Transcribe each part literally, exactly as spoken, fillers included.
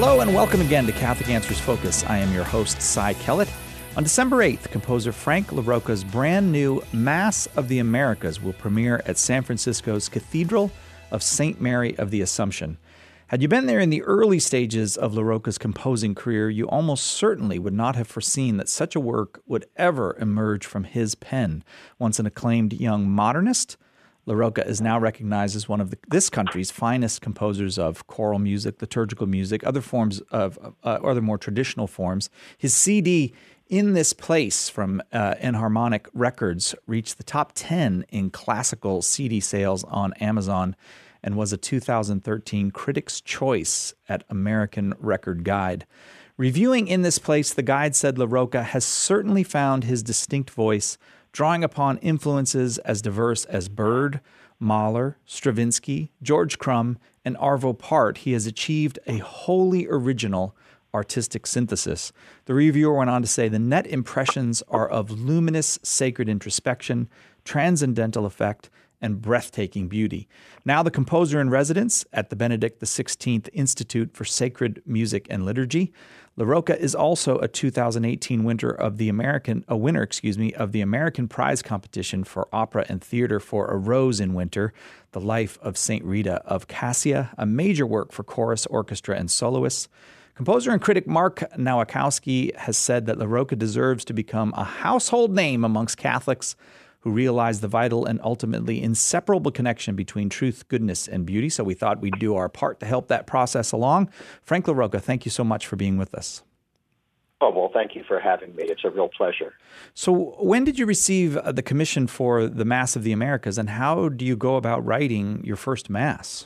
Hello and welcome again to Catholic Answers Focus. I am your host, Cy Kellett. On December eighth, composer Frank LaRocca's brand new Mass of the Americas will premiere at San Francisco's Cathedral of Saint Mary of the Assumption. Had you been there in the early stages of LaRocca's composing career, you almost certainly would not have foreseen that such a work would ever emerge from his pen. Once an acclaimed young modernist, LaRocca is now recognized as one of the, this country's finest composers of choral music, liturgical music, other forms of uh, other more traditional forms. His C D, In This Place, from uh, Enharmonic Records, reached the top ten in classical C D sales on Amazon and was a two thousand thirteen Critics' Choice at American Record Guide. Reviewing In This Place, the guide said LaRocca has certainly found his distinct voice, drawing upon influences as diverse as Byrd, Mahler, Stravinsky, George Crumb, and Arvo Pärt. He has achieved a wholly original artistic synthesis. The reviewer went on to say the net impressions are of luminous sacred introspection, transcendental effect, and breathtaking beauty. Now the composer in residence at the Benedict the sixteenth Institute for Sacred Music and Liturgy, LaRocca is also a two thousand eighteen winner of the American, a winner, excuse me, of the American Prize Competition for Opera and Theater for A Rose in Winter, The Life of Saint Rita of Cassia, a major work for chorus, orchestra, and soloists. Composer and critic Mark Nowakowski has said that LaRocca deserves to become a household name amongst Catholics who realize the vital and ultimately inseparable connection between truth, goodness, and beauty. So we thought we'd do our part to help that process along. Frank LaRocca, thank you so much for being with us. Oh, well, thank you for having me. It's a real pleasure. So when did you receive the commission for the Mass of the Americas, and how do you go about writing your first Mass?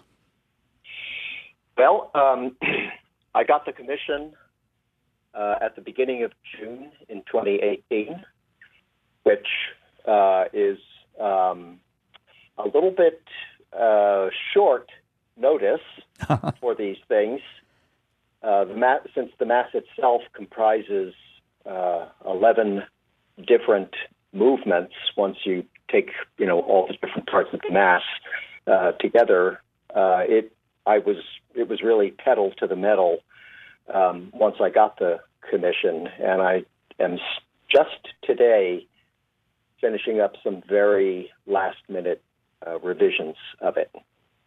Well, um, I got the commission uh, at the beginning of June in twenty eighteen, which Uh, is um, a little bit uh, short notice for these things. Uh, the mass, since the Mass itself comprises uh, eleven different movements, once you take you know all the different parts of the Mass uh, together, uh, it I was it was really pedal to the metal um, once I got the commission, and I am just today finishing up some very last-minute uh, revisions of it.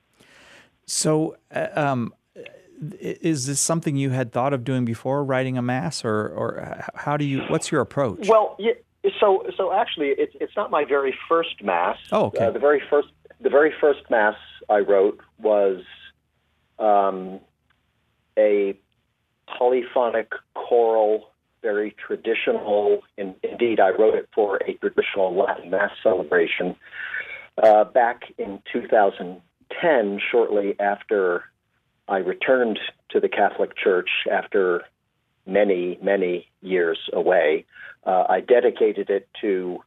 So, uh, um, is this something you had thought of doing before, writing a Mass, or, or how do you? What's your approach? Well, yeah, so so actually, it's it's not my very first Mass. Oh, okay. Uh, the very first the very first Mass I wrote was um, a polyphonic choral, very traditional, and indeed I wrote it for a traditional Latin Mass celebration uh, back in two thousand ten, shortly after I returned to the Catholic Church after many, many years away. Uh, I dedicated it to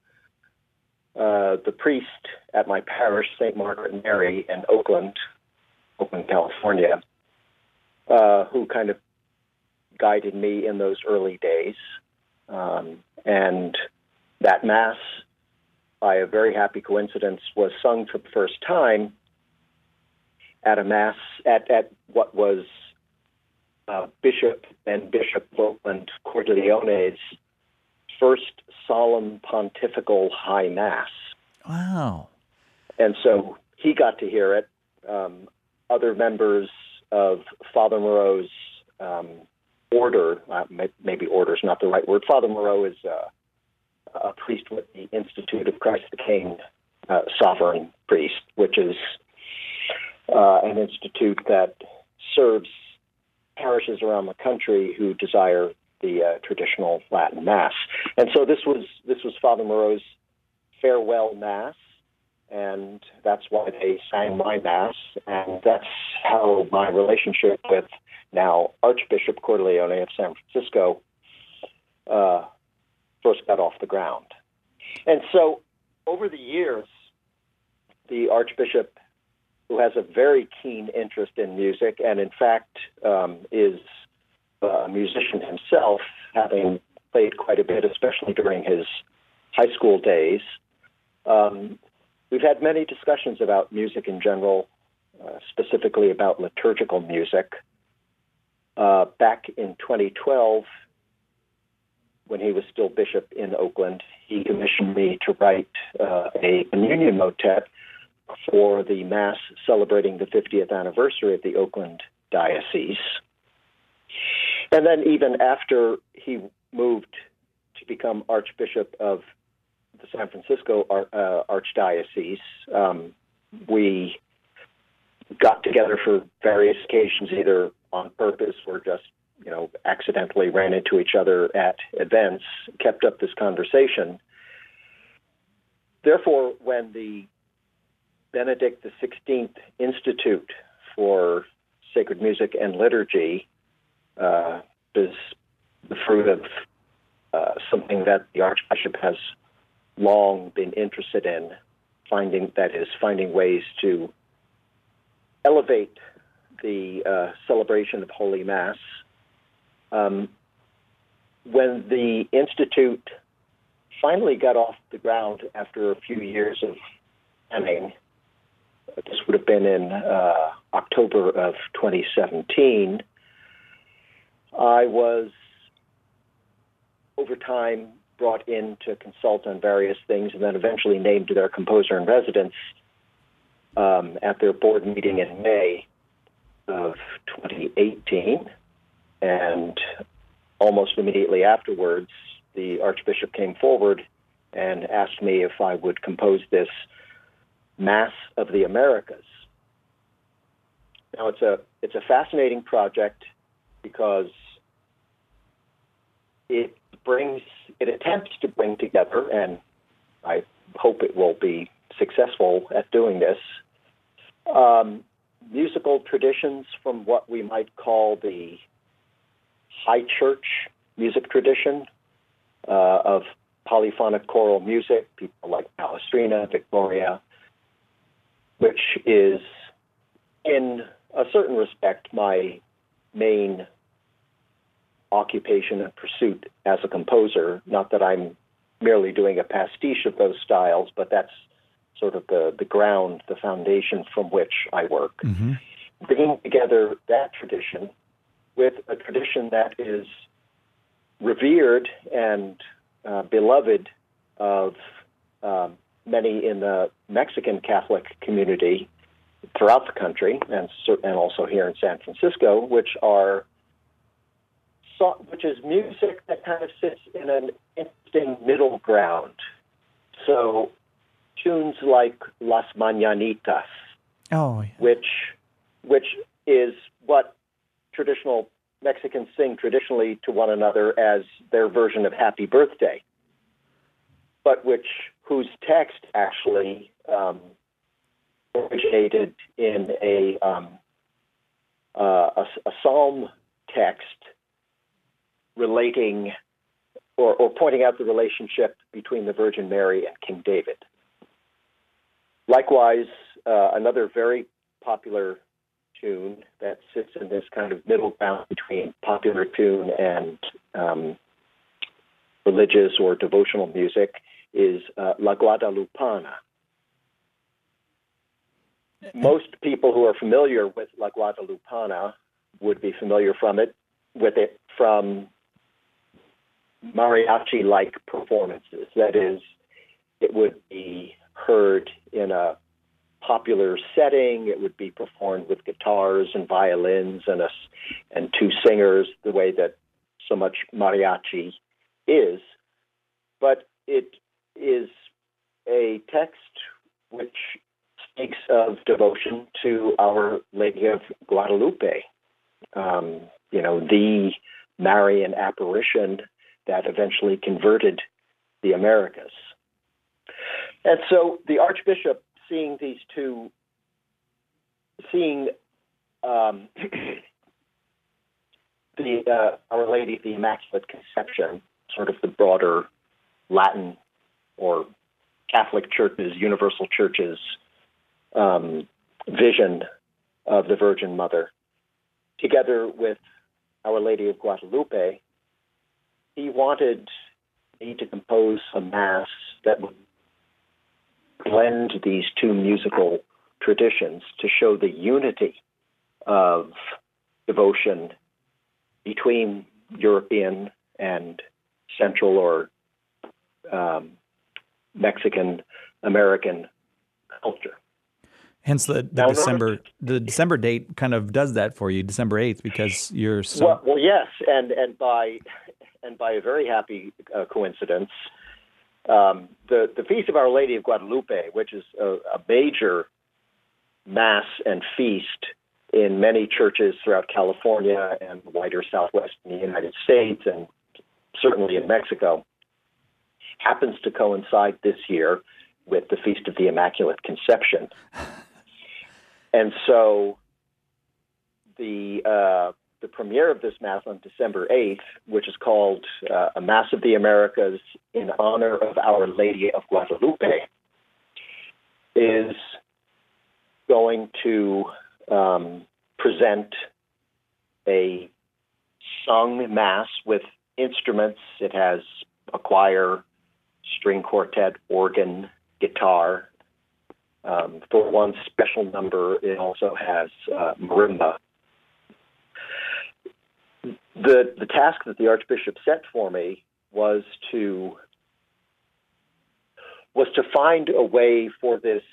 uh, the priest at my parish, Saint Margaret Mary in Oakland, Oakland, California, uh, who kind of guided me in those early days. Um, and that Mass, by a very happy coincidence, was sung for the first time at a Mass at, at what was uh, Bishop and Bishop Oakland Cordileone's first solemn pontifical high Mass. Wow. And so he got to hear it. Um, other members of Father Moreau's um, order, uh, maybe order is not the right word. Father Moreau is uh, a priest with the Institute of Christ the King, uh, Sovereign Priest, which is uh, an institute that serves parishes around the country who desire the uh, traditional Latin Mass. And so this was this was Father Moreau's farewell Mass, and that's why they sang my Mass, and that's how my relationship with now Archbishop Cordileone of San Francisco uh, first got off the ground. And so over the years, the Archbishop, who has a very keen interest in music and in fact um, is a musician himself, having played quite a bit, especially during his high school days, um, we've had many discussions about music in general, uh, specifically about liturgical music. Uh, back in twenty twelve, when he was still bishop in Oakland, he commissioned me to write uh, a communion motet for the Mass celebrating the fiftieth anniversary of the Oakland Diocese. And then even after he moved to become Archbishop of the San Francisco uh, Archdiocese, um, we got together for various occasions, either on purpose or just, you know, accidentally ran into each other at events, kept up this conversation. Therefore, when the Benedict the sixteenth Institute for Sacred Music and Liturgy uh, is the fruit of uh, something that the Archbishop has long been interested in, finding that is finding ways to elevate the uh, celebration of Holy Mass. Um, when the Institute finally got off the ground after a few years of planning, this would have been in uh, October of twenty seventeen, I was, over time, brought in to consult on various things and then eventually named their composer in residence um, at their board meeting in May of twenty eighteen. And almost immediately afterwards, the Archbishop came forward and asked me if I would compose this Mass of the Americas. Now, it's a it's a fascinating project because it brings it attempts to bring together, and I hope it will be successful at doing this, um, musical traditions from what we might call the High Church music tradition uh, of polyphonic choral music, people like Palestrina, Victoria, which is, in a certain respect, my main occupation and pursuit as a composer. Not that I'm merely doing a pastiche of those styles, but that's sort of the, the ground, the foundation from which I work. Mm-hmm. Bringing together that tradition with a tradition that is revered and uh, beloved of um, many in the Mexican Catholic community throughout the country, and and also here in San Francisco, which are which is music that kind of sits in an interesting middle ground. So tunes like Las Mañanitas, oh, yeah. which which is what traditional Mexicans sing traditionally to one another as their version of Happy Birthday, but which whose text actually um, originated in a, um, uh, a a psalm text relating or, or pointing out the relationship between the Virgin Mary and King David. Likewise, uh, another very popular tune that sits in this kind of middle ground between popular tune and um, religious or devotional music is uh, La Guadalupana. Most people who are familiar with La Guadalupana would be familiar from it, with it from mariachi-like performances. That is, it would be heard in a popular setting. It would be performed with guitars and violins and a, and two singers, the way that so much mariachi is. But it is a text which speaks of devotion to Our Lady of Guadalupe, um, you know, the Marian apparition that eventually converted the Americas. And so the Archbishop, seeing these two, seeing um, the uh, Our Lady of the Immaculate Conception, sort of the broader Latin or Catholic Church's, Universal Church's um, vision of the Virgin Mother, together with Our Lady of Guadalupe, he wanted me to compose a mass that would blend these two musical traditions to show the unity of devotion between European and Central or um, Mexican American culture. Hence the, the now, December the December date kind of does that for you, December eighth, because you're so well, well yes, and and by and by a very happy uh, coincidence, um, the the Feast of Our Lady of Guadalupe, which is a, a major mass and feast in many churches throughout California and the wider Southwest in the United States, and certainly in Mexico, happens to coincide this year with the Feast of the Immaculate Conception. And so the uh, the premiere of this Mass on December eighth, which is called uh, A Mass of the Americas in honor of Our Lady of Guadalupe, is going to um, present a sung Mass with instruments. It has a choir, string quartet, organ, guitar. Um, for one special number, it also has uh, marimba. The the task that the Archbishop set for me was to was to find a way for this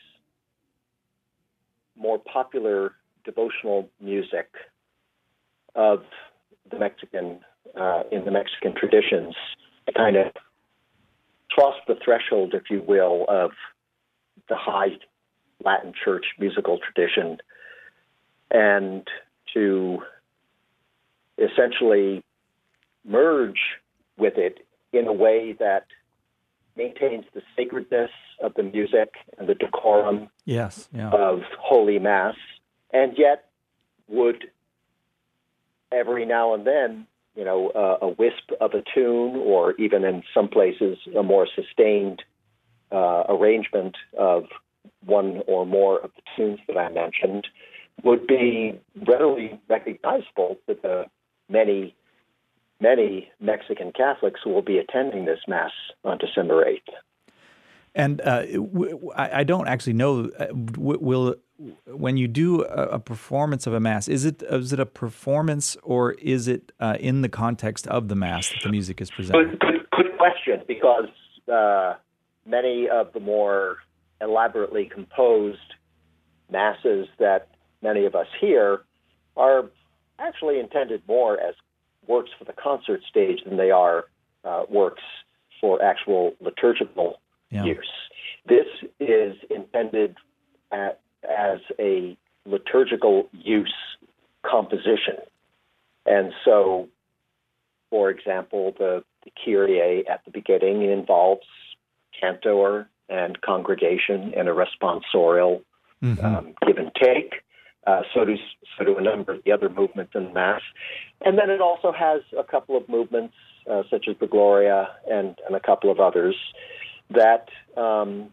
more popular devotional music of the Mexican uh, in the Mexican traditions to kind of cross the threshold, if you will, of the high Latin Church musical tradition, and to essentially merge with it in a way that maintains the sacredness of the music and the decorum yes, yeah. of Holy Mass, and yet would every now and then, you know, uh, a wisp of a tune, or even in some places a more sustained uh, arrangement of one or more of the tunes that I mentioned, would be readily recognizable to the many, many Mexican Catholics who will be attending this Mass on December eighth. And uh, w- I, I don't actually know, uh, w- will when you do a, a performance of a Mass, is it is it a performance, or is it uh, in the context of the Mass that the music is presented? Good, good, good question, because uh, many of the more elaborately composed Masses that many of us hear are actually intended more as works for the concert stage than they are uh, works for actual liturgical Yeah. use. This is intended at, as a liturgical use composition. And so, for example, the, the Kyrie at the beginning involves cantor and congregation in a responsorial Mm-hmm. um, give and take. Uh, so do so do a number of the other movements in the Mass. And then it also has a couple of movements, uh, such as the Gloria and, and a couple of others, that um,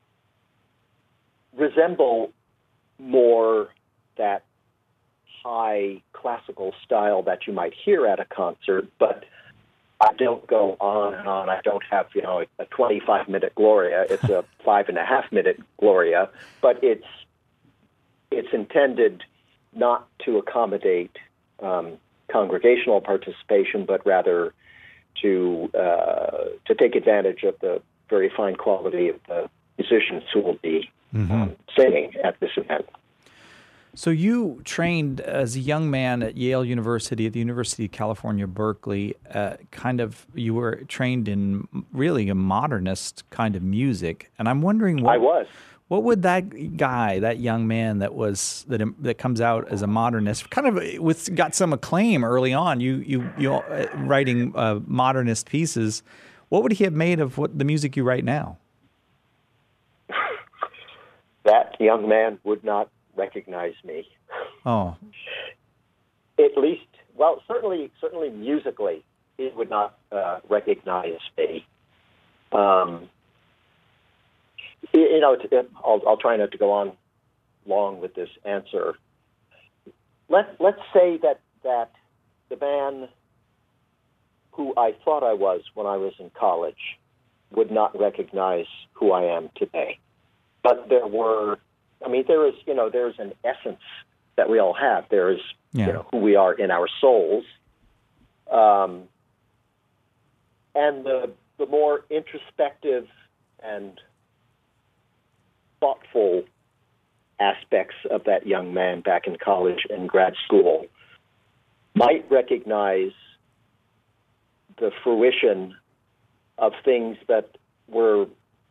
resemble more that high classical style that you might hear at a concert, but I don't go on and on. I don't have, you know, a twenty-five minute Gloria. It's a five and a half minute Gloria, but it's it's intended not to accommodate um, congregational participation, but rather to uh, to take advantage of the very fine quality of the musicians who will be Mm-hmm. um, singing at this event. So you trained as a young man at Yale University, at the University of California, Berkeley. Uh, kind of, you were trained in really a modernist kind of music, and I'm wondering what I was. What would that guy, that young man that was that that comes out as a modernist, kind of with got some acclaim early on, you you you uh, writing uh, modernist pieces, what would he have made of what the music you write now? That young man would not recognize me. Oh, At least, well, certainly, certainly musically, he would not uh, recognize me. Um, you know, I'll, I'll try not to go on long with this answer. Let Let's say that that the man who I thought I was when I was in college would not recognize who I am today. But there were, I mean, there is, you know, there's an essence that we all have. There is, yeah. you know, who we are in our souls, Um, and the the more introspective and thoughtful aspects of that young man back in college and grad school might recognize the fruition of things that were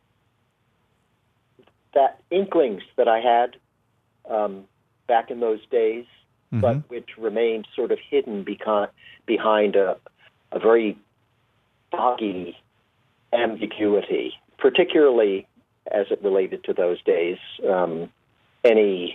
that inklings that I had um, back in those days, mm-hmm. but which remained sort of hidden behind, behind a, a very foggy ambiguity, particularly as it related to those days, um, any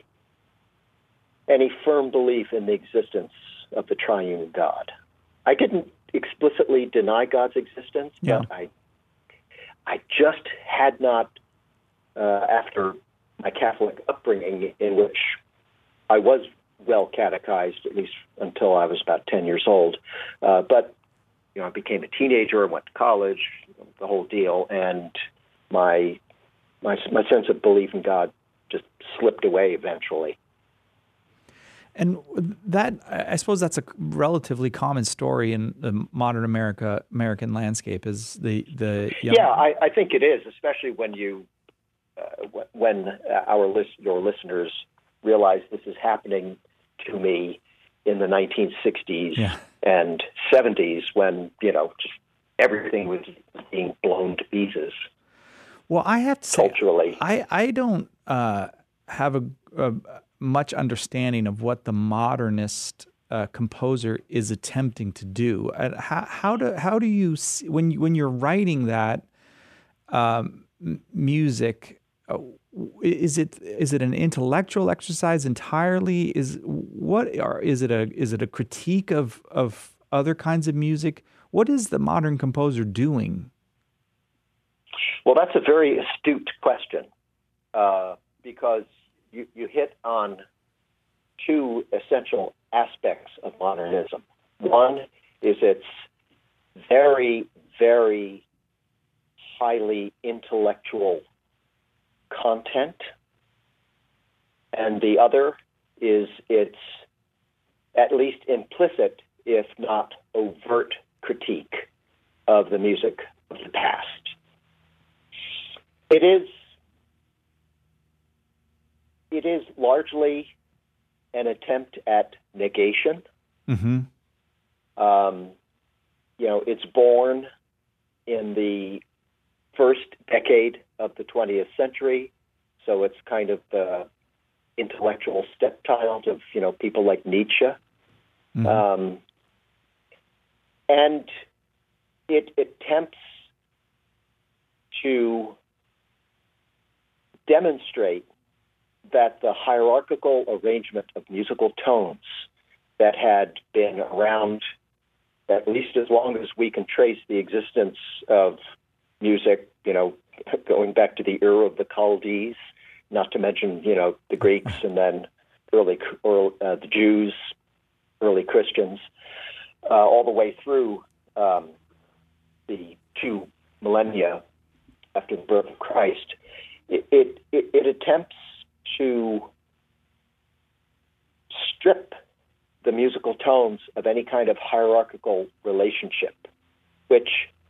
any firm belief in the existence of the triune God. I didn't explicitly deny God's existence, yeah. but I I just had not, uh, after my Catholic upbringing, in which I was well catechized, at least until I was about ten years old, uh, but you know, I became a teenager, went to college, the whole deal, and my my my sense of belief in God just slipped away eventually. And that, I suppose, that's a relatively common story in the modern America American landscape. Is the the young... yeah, I, I think it is, especially when you uh, when our list your listeners realize this is happening to me in the nineteen sixties yeah. and seventies, when you know just everything was being blown to pieces. Well, I have to say, culturally, I I don't uh, have a, a much understanding of what the modernist uh, composer is attempting to do. Uh, how how do how do you see, when you, when you're writing that um, music? Uh, is it is it an intellectual exercise entirely? Is what are is it a is it a critique of of other kinds of music? What is the modern composer doing? Well, that's a very astute question, uh, because you, you hit on two essential aspects of modernism. One is its very, very highly intellectual content, and the other is its at least implicit, if not overt, critique of the music of the past. It is it is largely an attempt at negation. Mm-hmm. Um, you know, it's born in the first decade of the twentieth century, so it's kind of the intellectual stepchild of, you know, people like Nietzsche. Mm-hmm. Um, and it attempts to demonstrate that the hierarchical arrangement of musical tones that had been around at least as long as we can trace the existence of music, you know, going back to the era of the Chaldees, not to mention, you know, the Greeks and then early, or uh, the Jews, early Christians, uh, all the way through um, the two millennia after the birth of Christ. It, it, it, it attempts to strip the musical tones of any kind of hierarchical relationship, which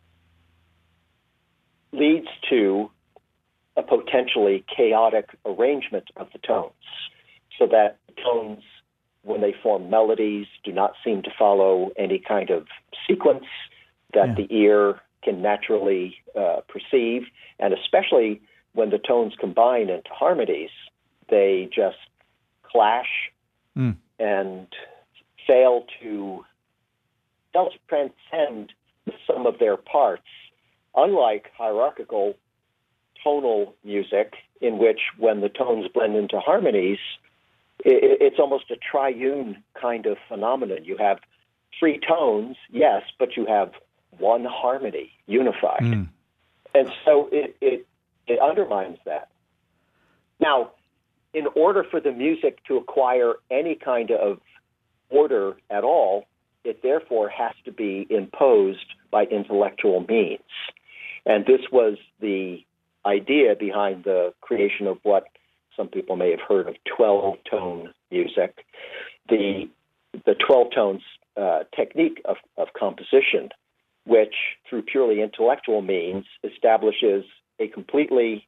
leads to a potentially chaotic arrangement of the tones, so that the tones, when they form melodies, do not seem to follow any kind of sequence that yeah. the ear can naturally uh, perceive, and especially when the tones combine into harmonies, they just clash mm. and fail to, fail to transcend the sum of their parts, unlike hierarchical tonal music, in which when the tones blend into harmonies, it, it's almost a triune kind of phenomenon. You have three tones, yes, but you have one harmony unified. Mm. And so it, it it undermines that. Now, in order for the music to acquire any kind of order at all, it therefore has to be imposed by intellectual means. And this was the idea behind the creation of what some people may have heard of twelve-tone music. The the twelve tones uh, technique of, of composition, which through purely intellectual means establishes a completely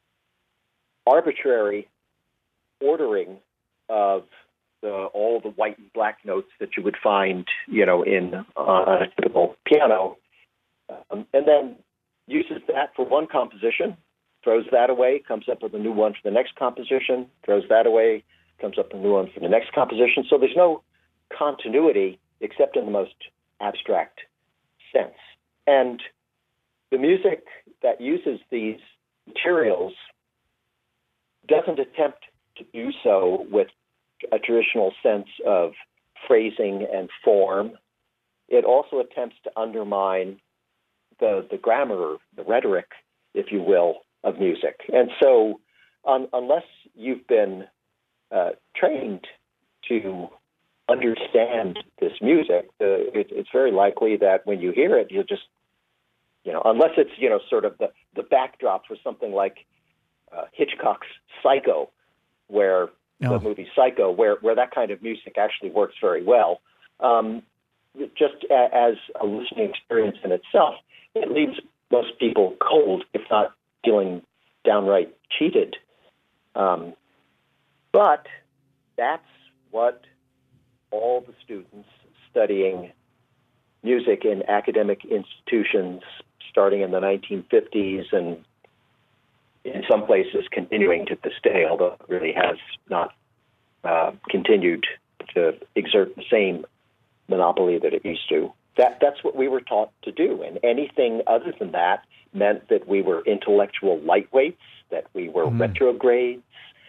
arbitrary ordering of the, all the white and black notes that you would find, you know, in uh, on a typical piano, um, and then uses that for one composition, throws that away, comes up with a new one for the next composition, throws that away, comes up with a new one for the next composition. So there's no continuity except in the most abstract sense. And the music that uses these materials doesn't attempt to do so with a traditional sense of phrasing and form. It also attempts to undermine the, the grammar, the rhetoric, if you will, of music. And so um, unless you've been uh, trained to understand this music, uh, it, it's very likely that when you hear it, you'll just, you know, unless it's, you know, sort of the, the backdrop for something like uh, Hitchcock's Psycho, where oh. the movie Psycho, where, where that kind of music actually works very well. Um, just a, as a listening experience in itself, it leaves most people cold, if not feeling downright cheated. Um, but that's what all the students studying music in academic institutions starting in the nineteen fifties and in some places continuing to this day, although it really has not uh, continued to exert the same monopoly that it used to. That, that's what we were taught to do. And anything other than that meant that we were intellectual lightweights, that we were mm. retrogrades,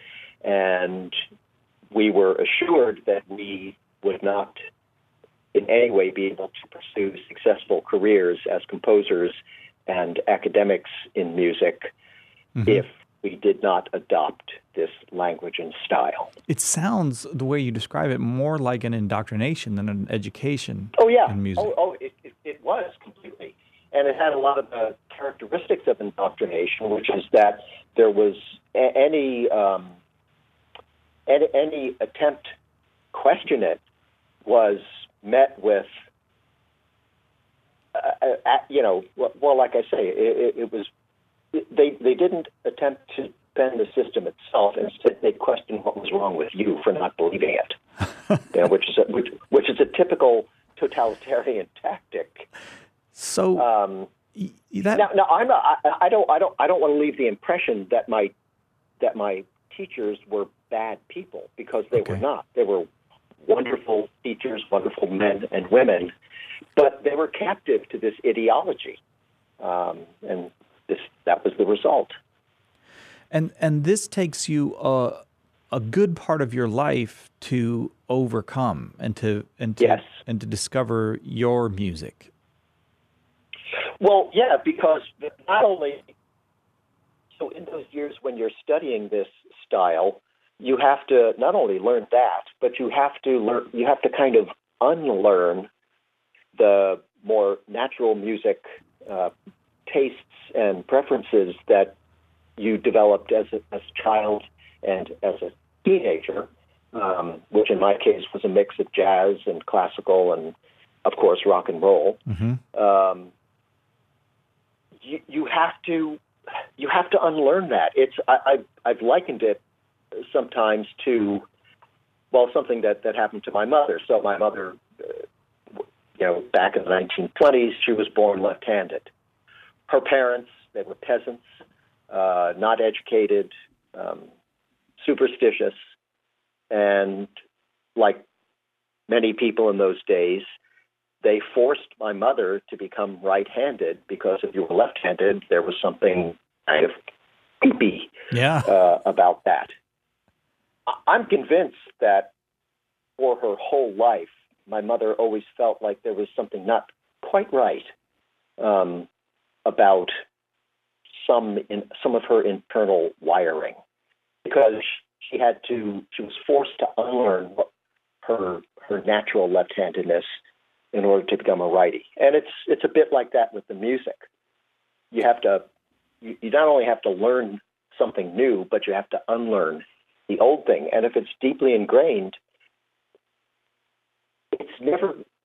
and we were assured that we would not in any way be able to pursue successful careers as composers and academics in music mm-hmm. if we did not adopt this language and style. It sounds, the way you describe it, more like an indoctrination than an education oh, yeah. in music. Oh, oh it, it, it was completely. And it had a lot of the characteristics of indoctrination, which is that there was a- any, um, any any attempt to question it was met with, uh, uh, you know, well, like I say, it, it was, they they didn't attempt to bend the system itself. Instead, they questioned what was wrong with you for not believing it, you know, which is a, which, which is a typical totalitarian tactic. So um, that... now, now I'm not, I, I don't I don't I don't want to leave the impression that my that my teachers were bad people, because they okay. were not. They were wonderful teachers, wonderful men and women, but they were captive to this ideology, um, and this that was the result. And and this takes you a a good part of your life to overcome and to and to yes. and to discover your music. Well, yeah, because not only so in those years when you're studying this style, you have to not only learn that, but you have to learn. You have to kind of unlearn the more natural music uh, tastes and preferences that you developed as a, as a child and as a teenager, um, which in my case was a mix of jazz and classical and, of course, rock and roll. Mm-hmm. Um, you, you have to you have to unlearn that. It's I, I, I've likened it sometimes to, well, something that, that happened to my mother. So my mother, uh, you know, back in the nineteen twenties, she was born left-handed. Her parents, they were peasants, uh, not educated, um, superstitious, and like many people in those days, they forced my mother to become right-handed because if you were left-handed, there was something kind of creepy yeah. uh, about that. I'm convinced that for her whole life, my mother always felt like there was something not quite right um, about some in, some of her internal wiring, because she had to she was forced to unlearn what her her natural left-handedness in order to become a righty. And it's it's a bit like that with the music. You have to you, you not only have to learn something new, but you have to unlearn the old thing. And if it's deeply ingrained, it's never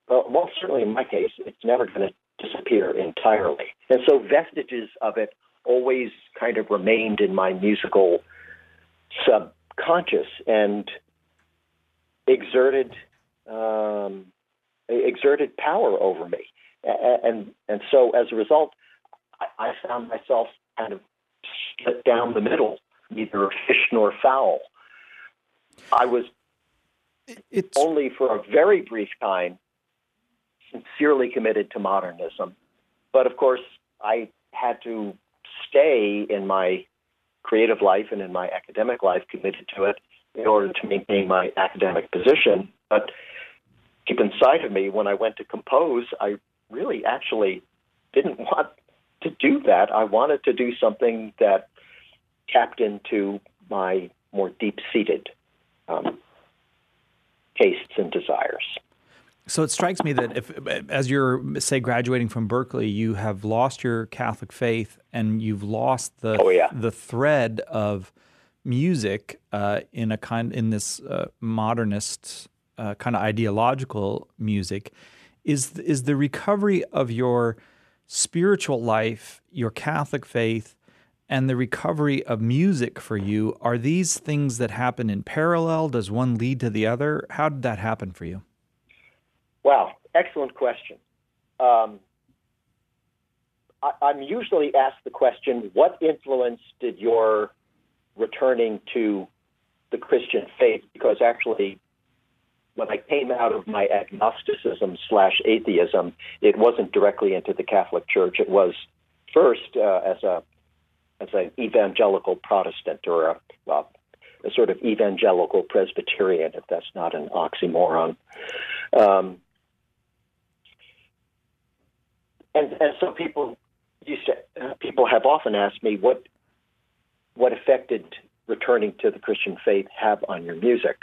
well, well, certainly in my case, it's never going to disappear entirely. And so vestiges of it always kind of remained in my musical subconscious and exerted um, exerted power over me. And and so as a result, I, I found myself kind of split down the middle, neither fish nor fowl. I was it's... only for a very brief time sincerely committed to modernism. But of course, I had to stay in my creative life and in my academic life committed to it in order to maintain my academic position. But deep inside of me, when I went to compose, I really actually didn't want to do that. I wanted to do something that tapped into my more deep-seated um, tastes and desires. So it strikes me that if, as you're, say, graduating from Berkeley, you have lost your Catholic faith and you've lost the oh, yeah. the thread of music uh, in a kind in this uh, modernist uh, kind of ideological music. Is is the recovery of your spiritual life, your Catholic faith, and the recovery of music for you, are these things that happen in parallel? Does one lead to the other? How did that happen for you? Wow, excellent question. Um, I, I'm usually asked the question, what influence did your returning to the Christian faith? Because actually, when I came out of my agnosticism slash atheism, it wasn't directly into the Catholic Church. It was first uh, as a as an evangelical Protestant or a, well, a sort of evangelical Presbyterian, if that's not an oxymoron. Um, And, and so people used to, uh, people have often asked me, what what effect did returning to the Christian faith have on your music?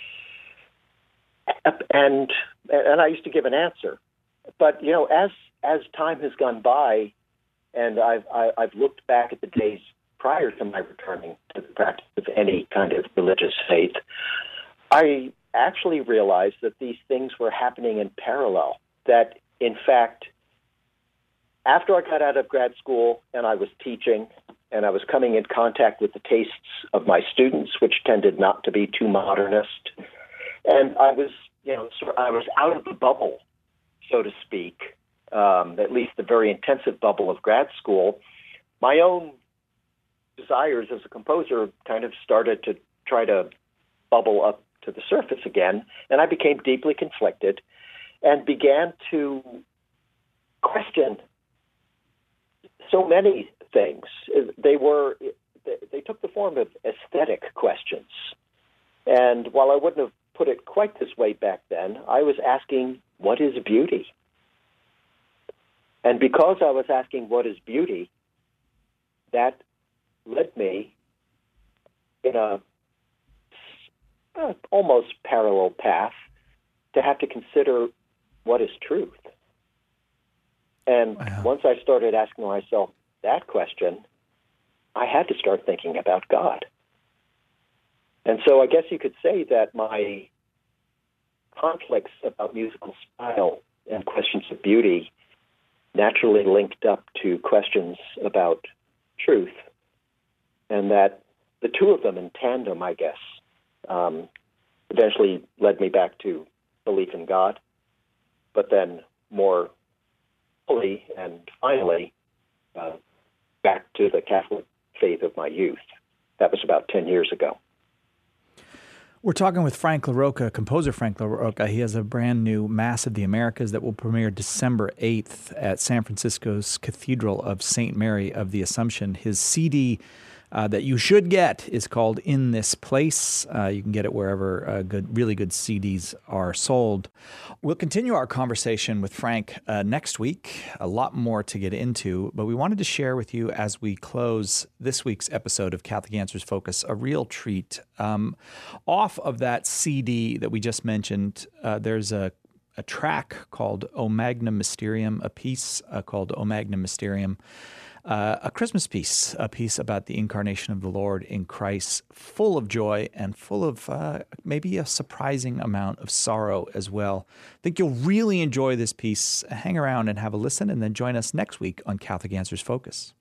And and I used to give an answer, but you know, as as time has gone by, and I've I, I've looked back at the days prior to my returning to the practice of any kind of religious faith, I actually realized that these things were happening in parallel. That in fact, after I got out of grad school and I was teaching and I was coming in contact with the tastes of my students, which tended not to be too modernist, and I was, you know, sort of, I was out of the bubble, so to speak, um, at least the very intensive bubble of grad school, my own desires as a composer kind of started to try to bubble up to the surface again, and I became deeply conflicted and began to question so many things. They were, they took the form of aesthetic questions. And while I wouldn't have put it quite this way back then, I was asking, what is beauty? And because I was asking, what is beauty, that led me in a uh, almost parallel path to have to consider what is truth. And wow. Once I started asking myself that question, I had to start thinking about God. And so I guess you could say that my conflicts about musical style and questions of beauty naturally linked up to questions about truth, and that the two of them in tandem, I guess, um, eventually led me back to belief in God, but then more fully and finally uh, back to the Catholic faith of my youth. That was about ten years ago. We're talking with Frank LaRocca, composer Frank LaRocca. He has a brand new Mass of the Americas that will premiere December eighth at San Francisco's Cathedral of Saint Mary of the Assumption. His C D uh, that you should get is called In This Place. Uh, you can get it wherever uh, good, really good C Ds are sold. We'll continue our conversation with Frank uh, next week. A lot more to get into, but we wanted to share with you as we close this week's episode of Catholic Answers Focus a real treat. Um, off of that C D that we just mentioned, uh, there's a a track called O Magnum Mysterium, a piece uh, called O Magnum Mysterium. uh, a Christmas piece, a piece about the incarnation of the Lord in Christ, full of joy and full of uh, maybe a surprising amount of sorrow as well. I think you'll really enjoy this piece. Hang around and have a listen, and then join us next week on Catholic Answers Focus.